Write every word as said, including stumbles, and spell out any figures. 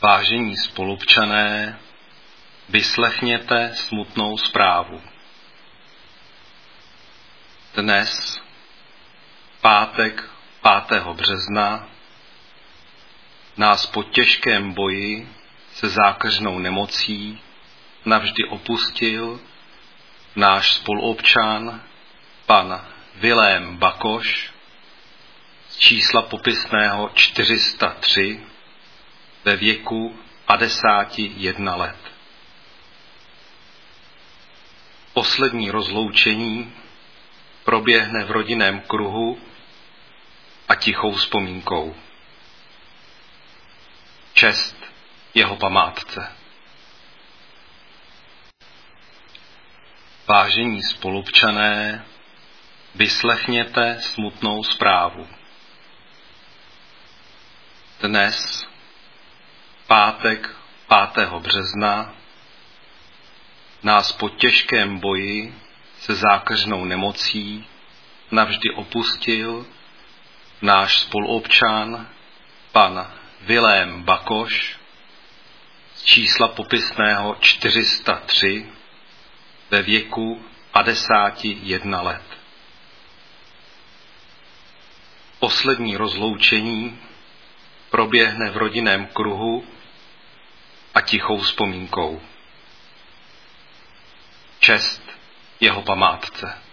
Vážení spolupčané, vyslechněte smutnou zprávu. Dnes, pátek pátého března, nás po těžkém boji se zákeřnou nemocí navždy opustil náš spoluobčan, pan Vilém Bakoš, z čísla popisného čtyři sta tři, ve věku padesáti jednoho let. Poslední rozloučení proběhne v rodinném kruhu a tichou vzpomínkou. Čest jeho památce. Vážení spolupčané, vyslechněte smutnou zprávu. Dnes, pátek pátého března, nás po těžkém boji se zákeřnou nemocí navždy opustil náš spoluobčan, pan Vilém Bakoš, z čísla popisného čtyři sta tři, ve věku padesáti jednoho let. Poslední rozloučení proběhne v rodinném kruhu a tichou vzpomínkou. Čest jeho památce.